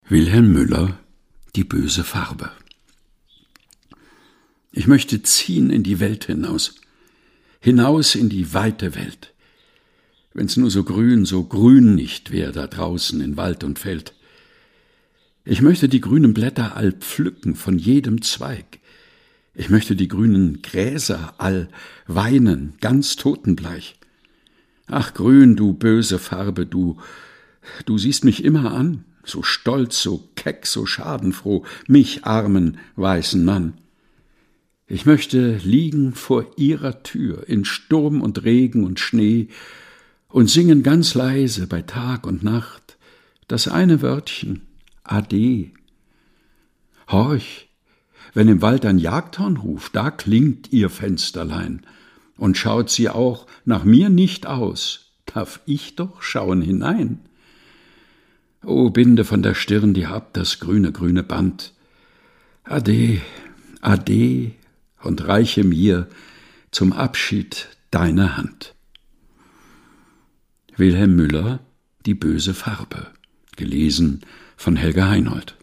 Wilhelm Müller, die böse Farbe. Ich möchte ziehen in die Welt hinaus in die weite Welt. Wenn's nur so grün nicht wär da draußen in Wald und Feld. Ich möchte die grünen Blätter all pflücken von jedem Zweig. Ich möchte die grünen Gräser all weinen, ganz totenbleich. Ach grün, du böse Farbe, du siehst mich immer an, so stolz, so keck, so schadenfroh, mich armen, weißen Mann. Ich möchte liegen vor ihrer Tür in Sturm und Regen und Schnee und singen ganz leise bei Tag und Nacht das eine Wörtchen, Ade. Horch, wenn im Wald ein Jagdhorn ruft, da klingt ihr Fensterlein, und schaut sie auch nach mir nicht aus, darf ich doch schauen hinein. O, binde von der Stirn dir ab das grüne Band. Ade, ade, und reiche mir zum Abschied deine Hand. Wilhelm Müller, die böse Farbe, gelesen von Helga Heinold.